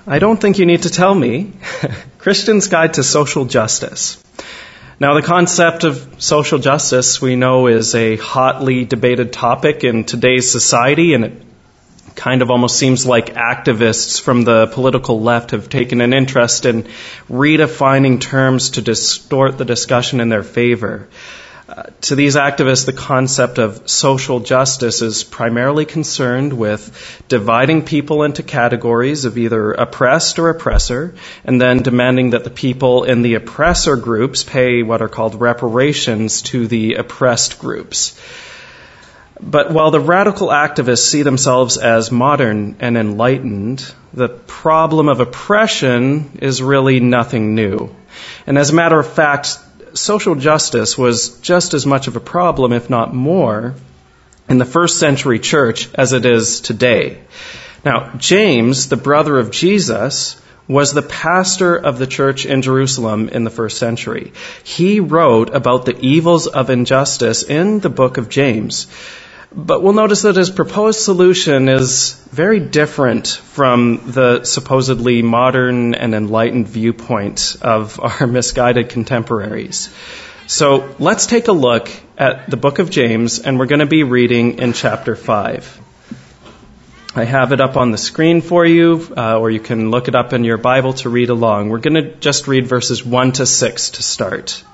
I don't think you need to tell me. Christian's Guide to Social Justice. Now, the concept of social justice, we know, is a hotly debated topic in today's society, and it kind of almost seems like activists from the political left have taken an interest in redefining terms to distort the discussion in their favor. To these activists, the concept of social justice is primarily concerned with dividing people into categories of either oppressed or oppressor, and then demanding that the people in the oppressor groups pay what are called reparations to the oppressed groups. But while the radical activists see themselves as modern and enlightened, the problem of oppression is really nothing new. And as a matter of fact, social justice was just as much of a problem, if not more, in the first century church as it is today. Now, James, the brother of Jesus, was the pastor of the church in Jerusalem in the first century. He wrote about the evils of injustice in the book of James. But we'll notice that his proposed solution is very different from the supposedly modern and enlightened viewpoint of our misguided contemporaries. So let's take a look at the book of James, and we're going to be reading in chapter 5. I have it up on the screen for you, or you can look it up in your Bible to read along. We're going to just read verses 1 to 6 to start.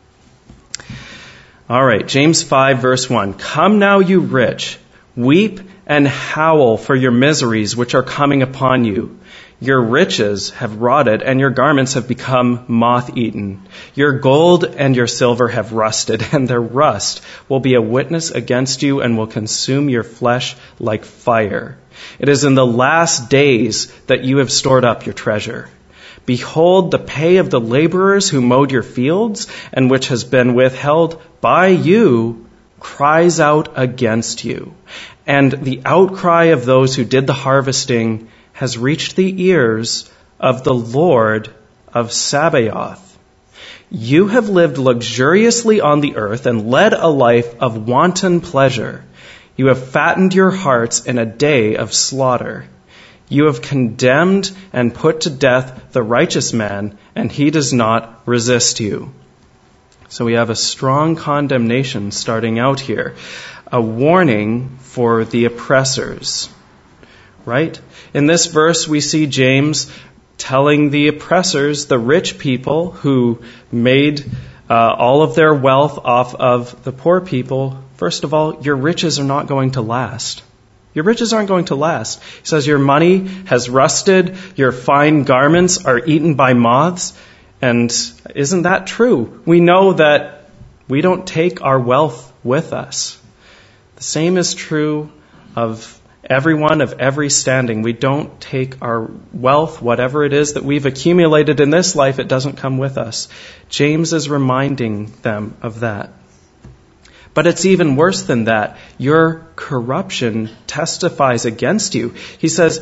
All right, James 5, verse 1. Come now, you rich, weep and howl for your miseries which are coming upon you. Your riches have rotted, and your garments have become moth-eaten. Your gold and your silver have rusted, and their rust will be a witness against you and will consume your flesh like fire. It is in the last days that you have stored up your treasure. Behold, the pay of the laborers who mowed your fields, and which has been withheld by you, cries out against you. And the outcry of those who did the harvesting has reached the ears of the Lord of Sabaoth. You have lived luxuriously on the earth and led a life of wanton pleasure. You have fattened your hearts in a day of slaughter. You have condemned and put to death the righteous man, and he does not resist you. So we have a strong condemnation starting out here. A warning for the oppressors. Right? In this verse, we see James telling the oppressors, the rich people who made all of their wealth off of the poor people, first of all, your riches are not going to last. Your riches aren't going to last. He says your money has rusted, your fine garments are eaten by moths. And isn't that true? We know that we don't take our wealth with us. The same is true of everyone of every standing. We don't take our wealth, whatever it is that we've accumulated in this life, it doesn't come with us. James is reminding them of that. But it's even worse than that. Your corruption testifies against you. He says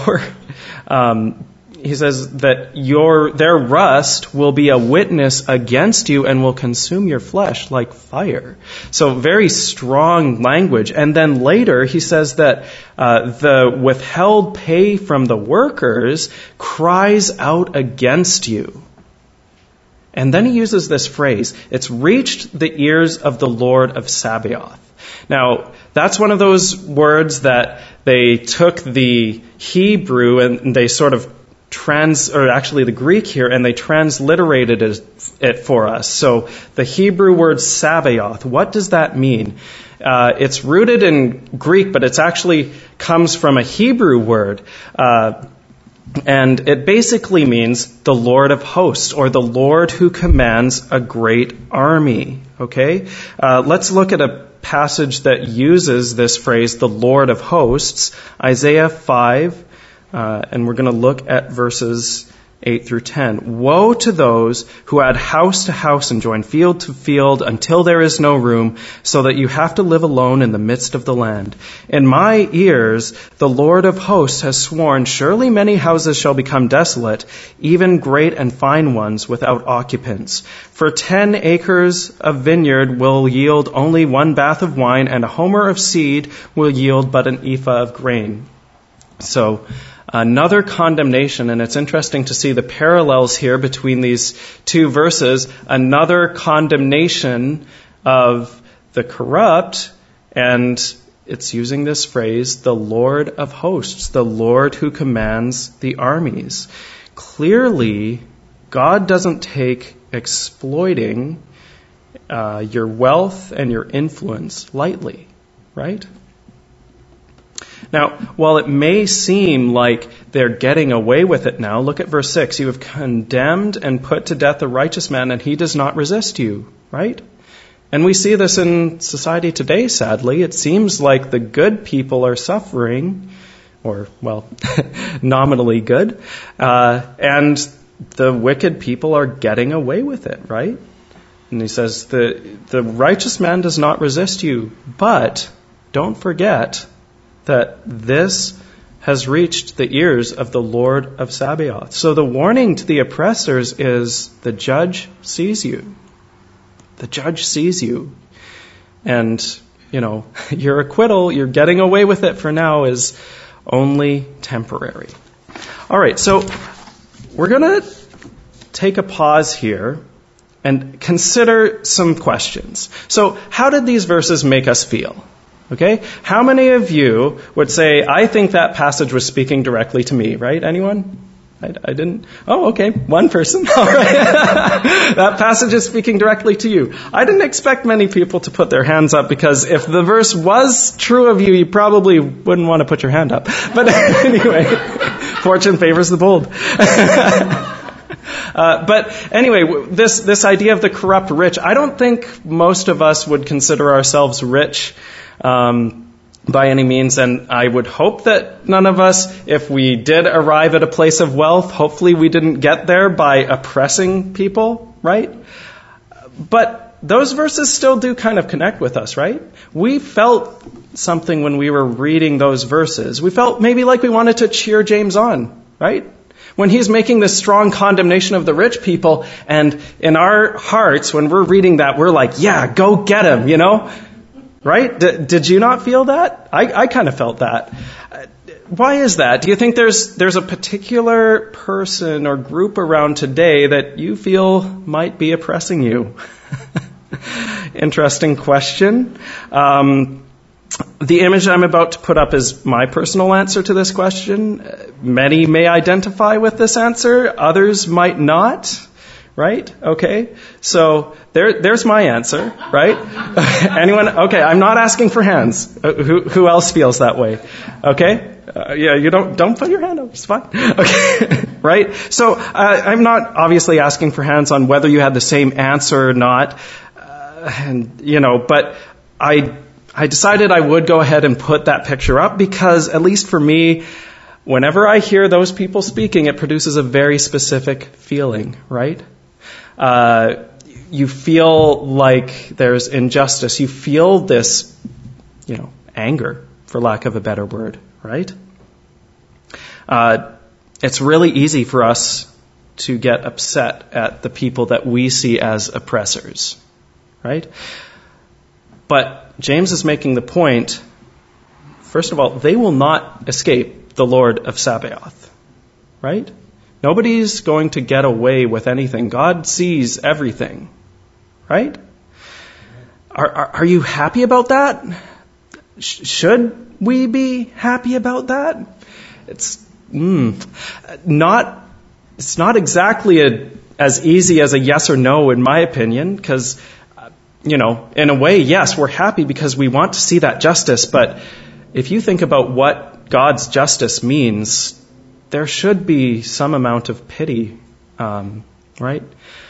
that their rust will be a witness against you and will consume your flesh like fire. So very strong language. And then later he says that the withheld pay from the workers cries out against you. And then he uses this phrase, it's reached the ears of the Lord of Sabaoth. Now, that's one of those words that they took the Hebrew and they sort of the Greek here, and they transliterated it for us. So the Hebrew word Sabaoth, what does that mean? It's rooted in Greek, but it actually comes from a Hebrew word. And it basically means the Lord of hosts, or the Lord who commands a great army. Okay? Let's look at a passage that uses this phrase, the Lord of hosts, Isaiah 5, and we're going to look at verses 8 through 10. Woe to those who add house to house and join field to field until there is no room, so that you have to live alone in the midst of the land. In my ears, the Lord of hosts has sworn, surely many houses shall become desolate, even great and fine ones without occupants. For 10 acres of vineyard will yield only 1 bath of wine, and a homer of seed will yield but an ephah of grain. So, Another condemnation, and it's interesting to see the parallels here between these two verses. Another condemnation of the corrupt, and it's using this phrase, the Lord of hosts, the Lord who commands the armies. Clearly, God doesn't take exploiting your wealth and your influence lightly, right? Now, while it may seem like they're getting away with it now, look at verse 6. You have condemned and put to death a righteous man, and he does not resist you, right? And we see this in society today, sadly. It seems like the good people are suffering, or, well, nominally good, and the wicked people are getting away with it, right? And he says, the righteous man does not resist you, but don't forget that this has reached the ears of the Lord of Sabaoth. So the warning to the oppressors is the judge sees you. The judge sees you. And, your acquittal, you're getting away with it for now, is only temporary. All right, so we're going to take a pause here and consider some questions. So how did these verses make us feel? Okay? How many of you would say, I think that passage was speaking directly to me, right? Anyone? I didn't? Oh, okay. One person. All right. That passage is speaking directly to you. I didn't expect many people to put their hands up, because if the verse was true of you, you probably wouldn't want to put your hand up. But anyway, fortune favors the bold. But anyway, this idea of the corrupt rich, I don't think most of us would consider ourselves rich by any means, and I would hope that none of us, if we did arrive at a place of wealth, hopefully we didn't get there by oppressing people, right? But those verses still do kind of connect with us, right? We felt something when we were reading those verses. We felt maybe like we wanted to cheer James on, right? When he's making this strong condemnation of the rich people, and in our hearts, when we're reading that, we're like, yeah, go get him, Right? Did you not feel that? I kind of felt that. Why is that? Do you think there's a particular person or group around today that you feel might be oppressing you? Interesting question. The image I'm about to put up is my personal answer to this question. Many may identify with this answer. Others might not. Right? Okay. So there's my answer, right? Anyone? Okay. I'm not asking for hands. Who else feels that way? Okay. Yeah. You don't put your hand up. It's fine. Okay. Right. So I'm not obviously asking for hands on whether you had the same answer or not. But I decided I would go ahead and put that picture up, because at least for me, whenever I hear those people speaking, it produces a very specific feeling, right? You feel like there's injustice. You feel this, anger, for lack of a better word, right? It's really easy for us to get upset at the people that we see as oppressors, right? But James is making the point, first of all, they will not escape the Lord of Sabaoth, right? Nobody's going to get away with anything. God sees everything, right? Are you happy about that? Should we be happy about that? It's not exactly as easy as a yes or no, in my opinion, because, in a way, yes, we're happy because we want to see that justice. But if you think about what God's justice means, there should be some amount of pity, right?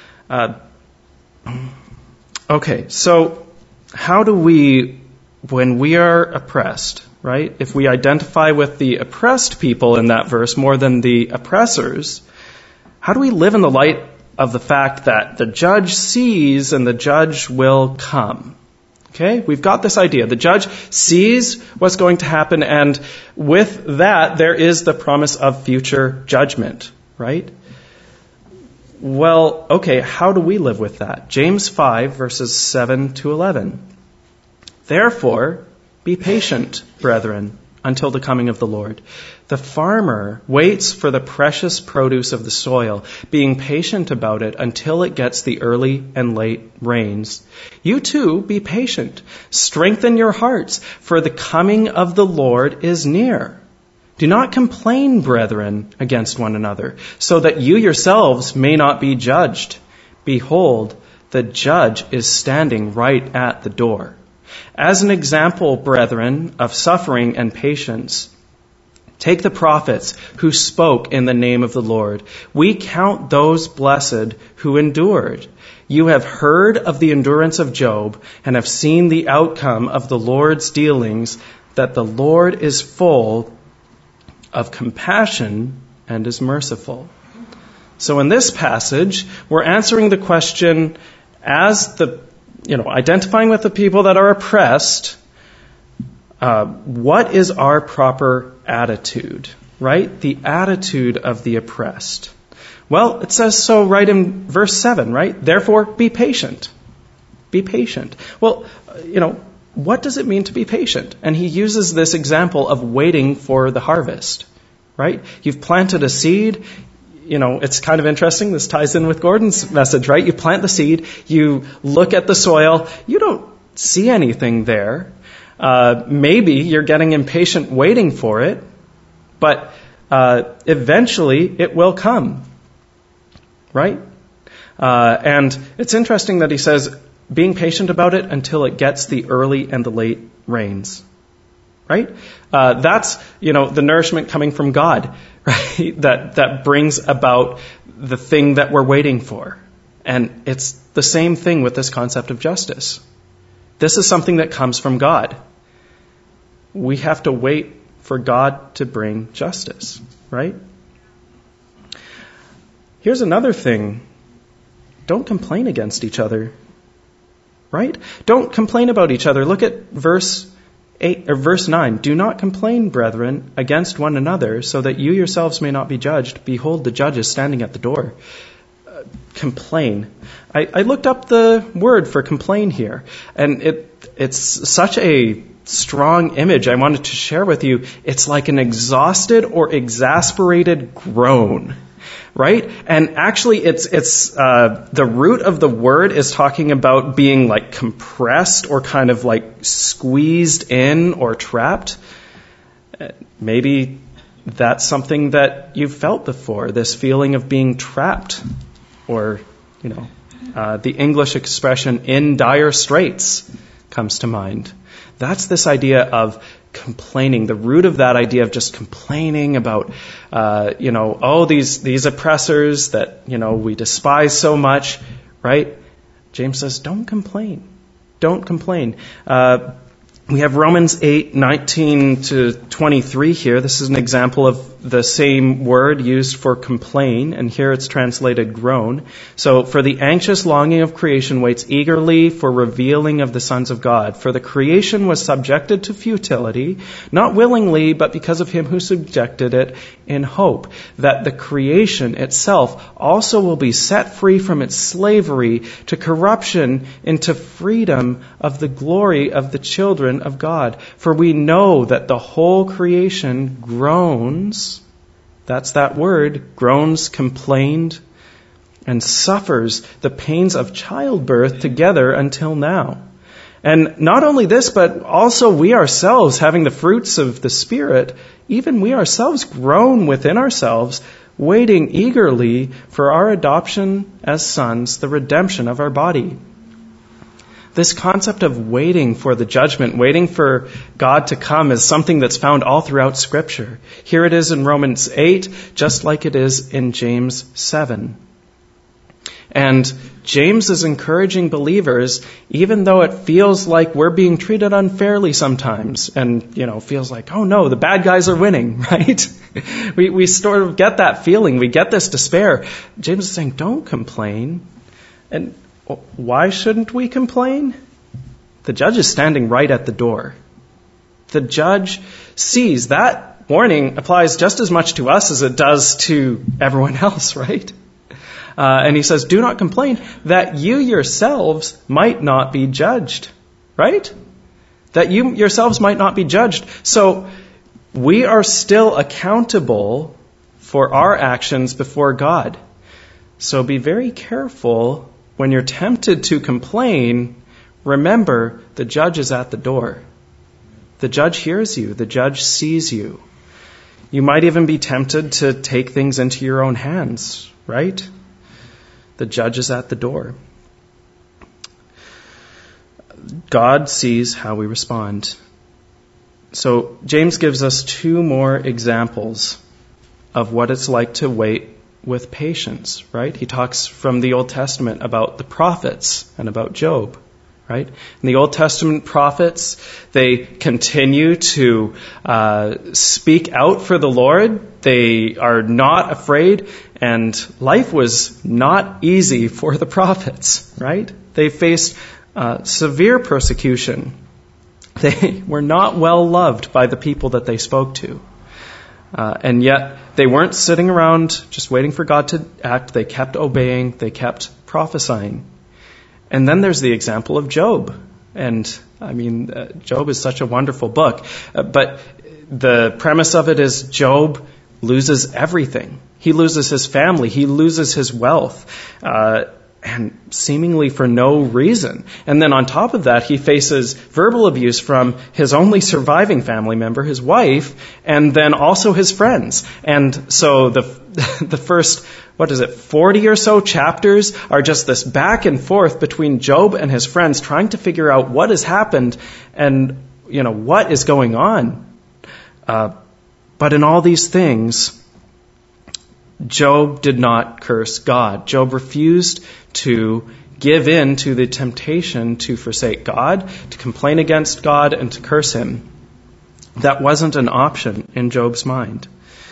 Okay, so how do we, when we are oppressed, right? If we identify with the oppressed people in that verse more than the oppressors, how do we live in the light of the fact that the judge sees and the judge will come? Okay, we've got this idea. The judge sees what's going to happen, and with that, there is the promise of future judgment, right? Well, okay, how do we live with that? James 5, verses 7 to 11. Therefore, be patient, brethren, until the coming of the Lord. The farmer waits for the precious produce of the soil, being patient about it until it gets the early and late rains. You too, be patient. Strengthen your hearts, for the coming of the Lord is near. Do not complain, brethren, against one another, so that you yourselves may not be judged. Behold, the judge is standing right at the door. As an example, brethren, of suffering and patience, take the prophets who spoke in the name of the Lord. We count those blessed who endured. You have heard of the endurance of Job and have seen the outcome of the Lord's dealings, that the Lord is full of compassion and is merciful. So in this passage, we're answering the question as identifying with the people that are oppressed, what is our proper attitude, right? The attitude of the oppressed. Well, it says so right in verse 7, right? Therefore, be patient. Be patient. Well, what does it mean to be patient? And he uses this example of waiting for the harvest, right? You've planted a seed. It's kind of interesting. This ties in with Gordon's message, right? You plant the seed, you look at the soil, you don't see anything there. Maybe you're getting impatient waiting for it, but eventually it will come, right? And it's interesting that he says, being patient about it until it gets the early and the late rains, right? That's, the nourishment coming from God, right? That brings about the thing that we're waiting for. And it's the same thing with this concept of justice. This is something that comes from God. We have to wait for God to bring justice, right? Here's another thing. Don't complain against each other, right? Don't complain about each other. Look at verse 8 or verse 9. Do not complain, brethren, against one another, so that you yourselves may not be judged. Behold, the judge is standing at the door. Complain. I looked up the word for complain here, and it's such a strong image I wanted to share with you. It's like an exhausted or exasperated groan, right? And actually it's the root of the word is talking about being like compressed or kind of like squeezed in or trapped. Maybe that's something that you've felt before, this feeling of being trapped, or the English expression "in dire straits" comes to mind. That's this idea of complaining. The root of that idea of just complaining about, these oppressors that, we despise so much, right? James says, don't complain. Don't complain. We have Romans 8:19-23 here. This is an example of the same word used for complain, and here it's translated groan. So, for the anxious longing of creation waits eagerly for revealing of the sons of God. For the creation was subjected to futility, not willingly, but because of him who subjected it, in hope that the creation itself also will be set free from its slavery to corruption into freedom of the glory of the children of God. For we know that the whole creation groans, that's that word, groans, complained, and suffers the pains of childbirth together until now. And not only this, but also we ourselves, having the fruits of the Spirit, even we ourselves groan within ourselves, waiting eagerly for our adoption as sons, the redemption of our body. This concept of waiting for the judgment, waiting for God to come, is something that's found all throughout Scripture. Here it is in Romans 8, just like it is in James 7. And James is encouraging believers, even though it feels like we're being treated unfairly sometimes, and, feels like, oh no, the bad guys are winning, right? we sort of get that feeling. We get this despair. James is saying, don't complain. And why shouldn't we complain? The judge is standing right at the door. The judge sees that warning applies just as much to us as it does to everyone else, right? And he says, do not complain, that you yourselves might not be judged, right? That you yourselves might not be judged. So we are still accountable for our actions before God. So be very careful when you're tempted to complain. Remember, the judge is at the door. The judge hears you. The judge sees you. You might even be tempted to take things into your own hands, right? The judge is at the door. God sees how we respond. So James gives us two more examples of what it's like to wait with patience, right? He talks from the Old Testament about the prophets and about Job, right? In the Old Testament prophets, they continue to speak out for the Lord. They are not afraid, and life was not easy for the prophets, right? They faced severe persecution. They were not well loved by the people that they spoke to. And yet, they weren't sitting around just waiting for God to act. They kept obeying. They kept prophesying. And then there's the example of Job. And, Job is such a wonderful book. But the premise of it is Job loses everything. He loses his family. He loses his wealth. And seemingly for no reason. And then on top of that, he faces verbal abuse from his only surviving family member, his wife, and then also his friends. And so the first, 40 or so chapters are just this back and forth between Job and his friends trying to figure out what has happened and, what is going on. But in all these things, Job did not curse God. Job refused to give in to the temptation to forsake God, to complain against God, and to curse him. That wasn't an option in Job's mind.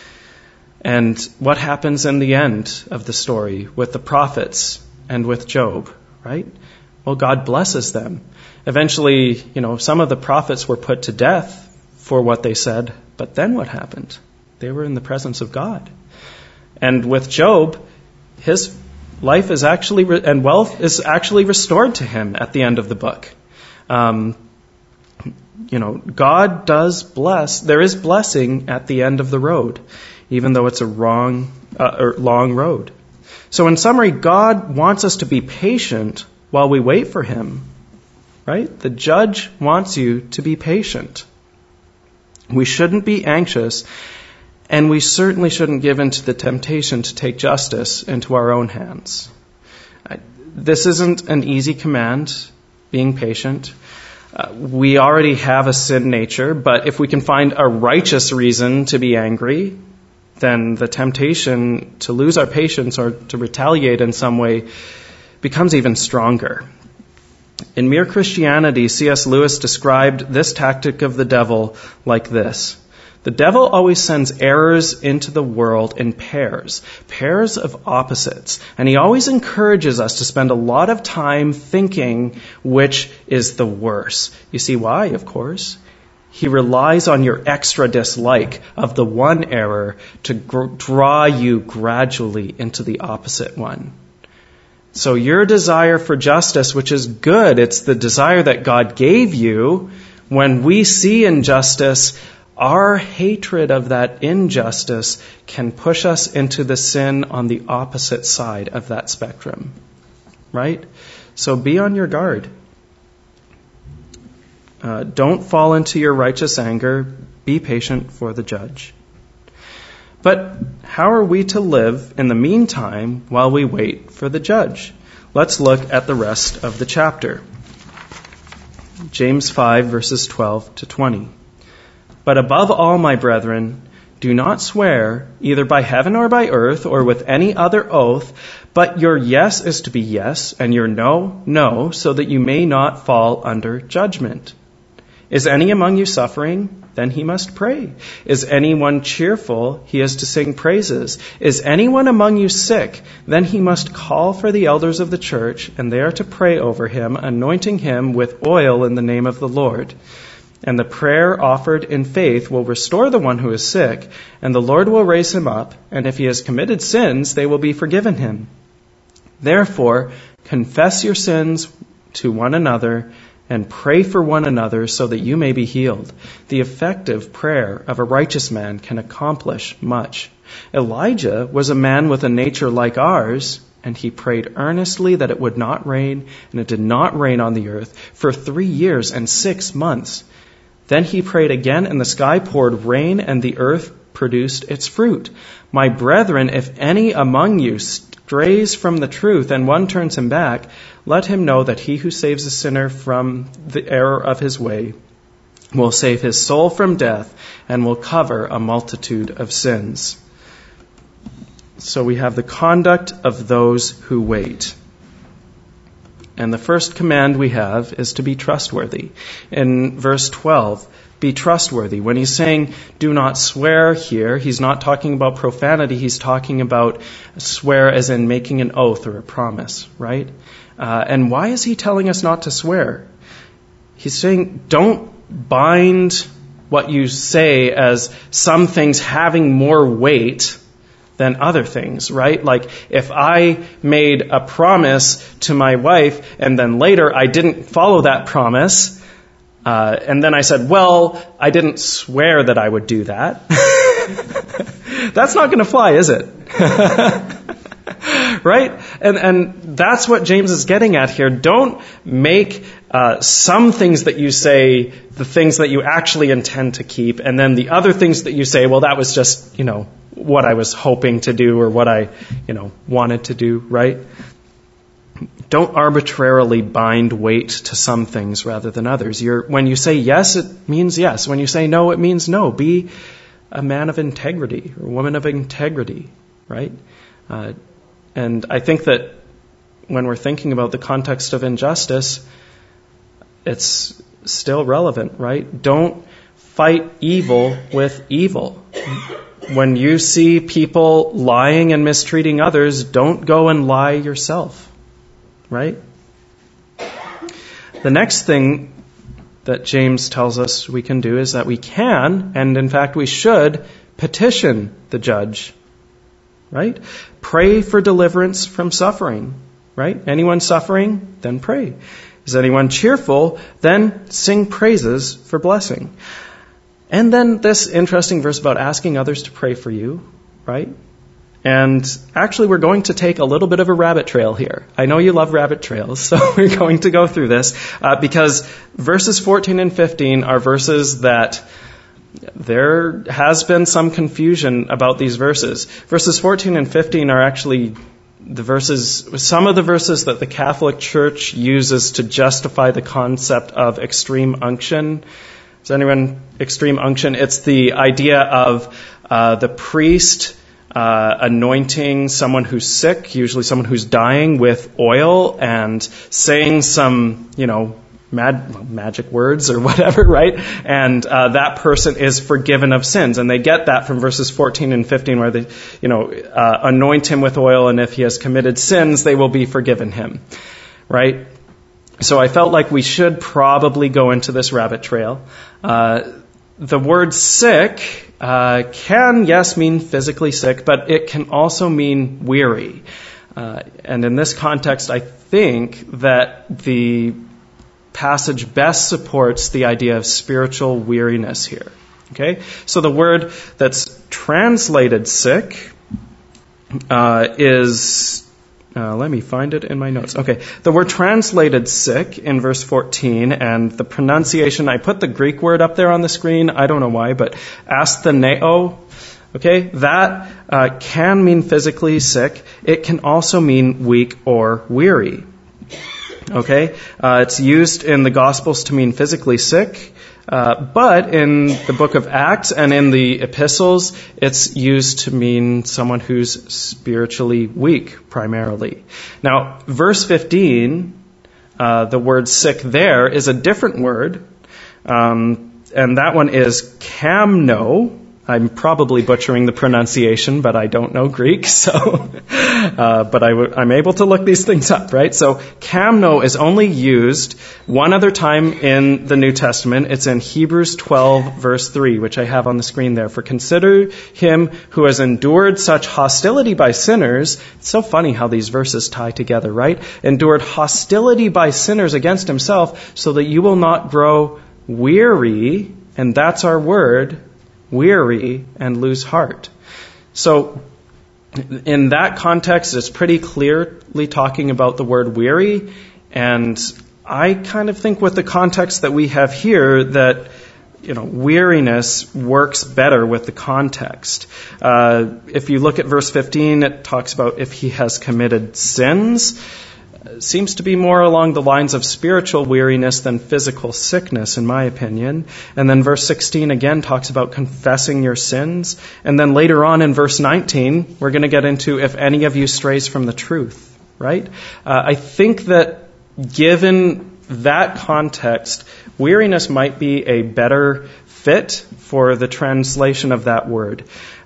And what happens in the end of the story with the prophets and with Job, right? Well, God blesses them. Eventually, some of the prophets were put to death for what they said, but then what happened? They were in the presence of God. And with Job, his life is actually, and wealth is actually restored to him at the end of the book. God does bless. There is blessing at the end of the road, even though it's a long road. So in summary, God wants us to be patient while we wait for him, right? The judge wants you to be patient. We shouldn't be anxious. And we certainly shouldn't give in to the temptation to take justice into our own hands. This isn't an easy command, being patient. We already have a sin nature, but if we can find a righteous reason to be angry, then the temptation to lose our patience or to retaliate in some way becomes even stronger. In Mere Christianity, C.S. Lewis described this tactic of the devil like this. The devil always sends errors into the world in pairs of opposites. And he always encourages us to spend a lot of time thinking which is the worse. You see why, of course? He relies on your extra dislike of the one error to draw you gradually into the opposite one. So your desire for justice, which is good, it's the desire that God gave you, when we see injustice, our hatred of that injustice can push us into the sin on the opposite side of that spectrum. Right? So be on your guard. Don't fall into your righteous anger. Be patient for the judge. But how are we to live in the meantime while we wait for the judge? Let's look at the rest of the chapter. James 5, verses 12 to 20. But above all, my brethren, do not swear either by heaven or by earth or with any other oath, but your yes is to be yes and your no, no, so that you may not fall under judgment. Is any among you suffering? Then he must pray. Is anyone cheerful? He is to sing praises. Is anyone among you sick? Then he must call for the elders of the church, and they are to pray over him, anointing him with oil in the name of the Lord. And the prayer offered in faith will restore the one who is sick, and the Lord will raise him up, and if he has committed sins, they will be forgiven him. Therefore, confess your sins to one another and pray for one another so that you may be healed. The effective prayer of a righteous man can accomplish much. Elijah was a man with a nature like ours, and he prayed earnestly that it would not rain, and it did not rain on the earth for 3 years and 6 months. Then he prayed again, and the sky poured rain, and the earth produced its fruit. My brethren, if any among you strays from the truth and one turns him back, let him know that he who saves a sinner from the error of his way will save his soul from death and will cover a multitude of sins. So we have the conduct of those who wait. And the first command we have is to be trustworthy. In verse 12, be trustworthy. When he's saying do not swear here, he's not talking about profanity. He's talking about swear as in making an oath or a promise, right? And why is he telling us not to swear? He's saying don't bind what you say as some things having more weight than other things, right? Like if I made a promise to my wife and then later I didn't follow that promise, and then I said, well, I didn't swear that I would do that. That's not going to fly, is it? Right? And that's what James is getting at here. Don't make some things that you say the things that you actually intend to keep, and then the other things that you say, well, that was just, what I was hoping to do or what I, wanted to do, right? Don't arbitrarily bind weight to some things rather than others. When you say yes, it means yes. When you say no, it means no. Be a man of integrity or a woman of integrity, right? And I think that when we're thinking about the context of injustice, it's still relevant, right? Don't fight evil with evil. When you see people lying and mistreating others, don't go and lie yourself. Right? The next thing that James tells us we can do is that we can, and in fact we should, petition the judge. Right? Pray for deliverance from suffering. Right? Anyone suffering? Then pray. Is anyone cheerful? Then sing praises for blessing. And then this interesting verse about asking others to pray for you. Right? And actually, we're going to take a little bit of a rabbit trail here. I know you love rabbit trails, so we're going to go through this because verses 14 and 15 are verses that there has been some confusion about these verses. Verses 14 and 15 are actually some of the verses that the Catholic Church uses to justify the concept of extreme unction. Is anyone extreme unction? It's the idea of the priest anointing someone who's sick, usually someone who's dying, with oil and saying some, magic words or whatever, right? And that person is forgiven of sins. And they get that from verses 14 and 15 where they, anoint him with oil, and if he has committed sins, they will be forgiven him, right? So I felt like we should probably go into this rabbit trail. The word sick can, yes, mean physically sick, but it can also mean weary. And in this context, I think that the passage best supports the idea of spiritual weariness here. Okay? So the word that's translated sick is... let me find it in my notes. Okay, the word translated sick in verse 14, and the pronunciation, I put the Greek word up there on the screen. I don't know why, but astheneo. Okay, that can mean physically sick. It can also mean weak or weary. Okay, it's used in the Gospels to mean physically sick. But in the book of Acts and in the epistles, it's used to mean someone who's spiritually weak, primarily. Now, verse 15, the word sick there is a different word, and that one is kamno. I'm probably butchering the pronunciation, but I don't know Greek, so but I'm able to look these things up, right? So kamno is only used one other time in the New Testament. It's in Hebrews 12, verse 3, which I have on the screen there. For consider him who has endured such hostility by sinners. It's so funny how these verses tie together, right? Endured hostility by sinners against himself, so that you will not grow weary, and that's our word, weary, and lose heart. So in that context, it's pretty clearly talking about the word weary, and I kind of think with the context that we have here that, weariness works better with the context. If you look at verse 15, it talks about if he has committed sins. Seems to be more along the lines of spiritual weariness than physical sickness, in my opinion. And then verse 16 again talks about confessing your sins. And then later on in verse 19, we're going to get into if any of you strays from the truth, right? I think that given that context, weariness might be a better fit for the translation of that word.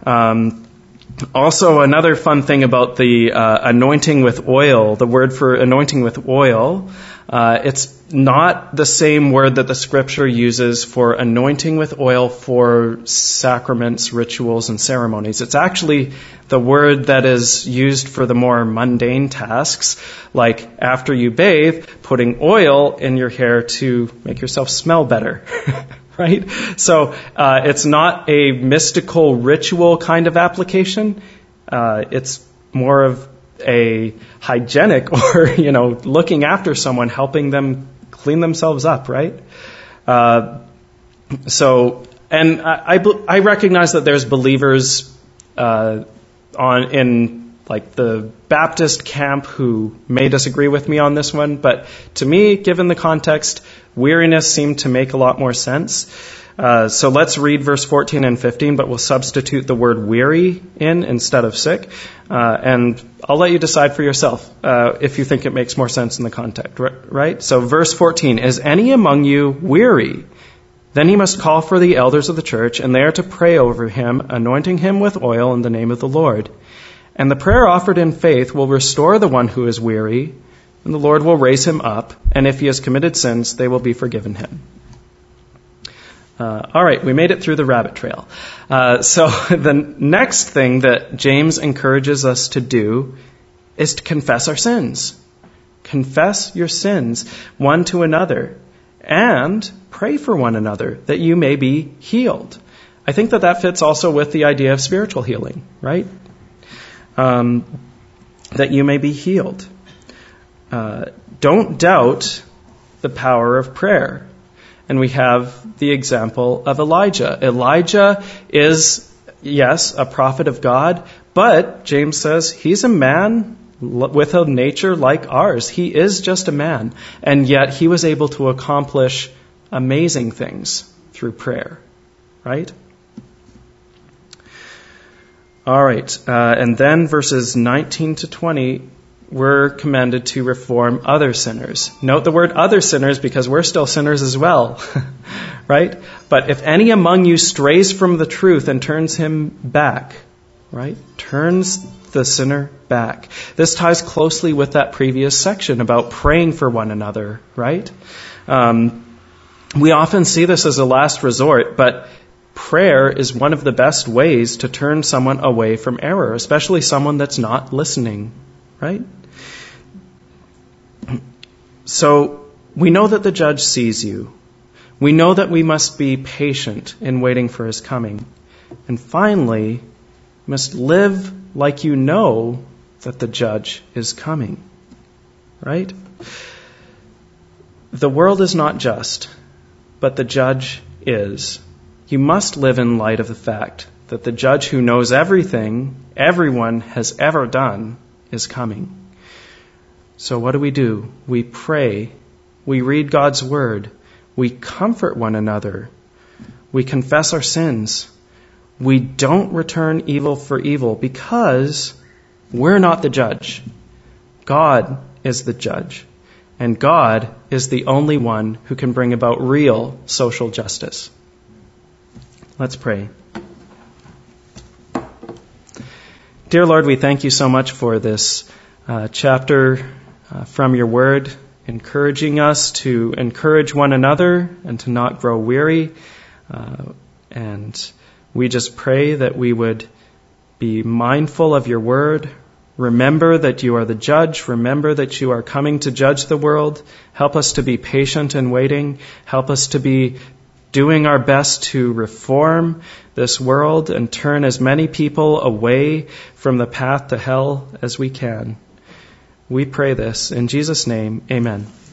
Also, another fun thing about the anointing with oil, the word for anointing with oil, it's not the same word that the Scripture uses for anointing with oil for sacraments, rituals, and ceremonies. It's actually the word that is used for the more mundane tasks, like after you bathe, putting oil in your hair to make yourself smell better. Right? So it's not a mystical ritual kind of application. It's more of a hygienic or, looking after someone, helping them clean themselves up, right? I recognize that there's believers in the Baptist camp who may disagree with me on this one, but to me, given the context, weariness seemed to make a lot more sense. So let's read verse 14 and 15, but we'll substitute the word weary in instead of sick. And I'll let you decide for yourself if you think it makes more sense in the context, right? So verse 14, is any among you weary? Then he must call for the elders of the church, and they are to pray over him, anointing him with oil in the name of the Lord. And the prayer offered in faith will restore the one who is weary, and the Lord will raise him up, and if he has committed sins, they will be forgiven him. All right, we made it through the rabbit trail. So the next thing that James encourages us to do is to confess our sins. Confess your sins one to another, and pray for one another that you may be healed. I think that fits also with the idea of spiritual healing, right? That you may be healed. Don't doubt the power of prayer. And we have the example of Elijah. Elijah is, yes, a prophet of God, but James says he's a man with a nature like ours. He is just a man, and yet he was able to accomplish amazing things through prayer, right? All right, and then verses 19 to 20, we're commanded to reform other sinners. Note the word other sinners because we're still sinners as well, right? But if any among you strays from the truth and turns him back, right? Turns the sinner back. This ties closely with that previous section about praying for one another, right? We often see this as a last resort, but prayer is one of the best ways to turn someone away from error, especially someone that's not listening, right? So we know that the judge sees you. We know that we must be patient in waiting for his coming. And finally, you must live like you know that the judge is coming, right? The world is not just, but the judge is. You must live in light of the fact that the judge who knows everything everyone has ever done is coming. So what do? We pray. We read God's word. We comfort one another. We confess our sins. We don't return evil for evil because we're not the judge. God is the judge. And God is the only one who can bring about real social justice. Let's pray. Dear Lord, we thank you so much for this chapter from your word, encouraging us to encourage one another and to not grow weary. And we just pray that we would be mindful of your word. Remember that you are the judge. Remember that you are coming to judge the world. Help us to be patient in waiting. Help us to be doing our best to reform this world and turn as many people away from the path to hell as we can. We pray this in Jesus' name. Amen.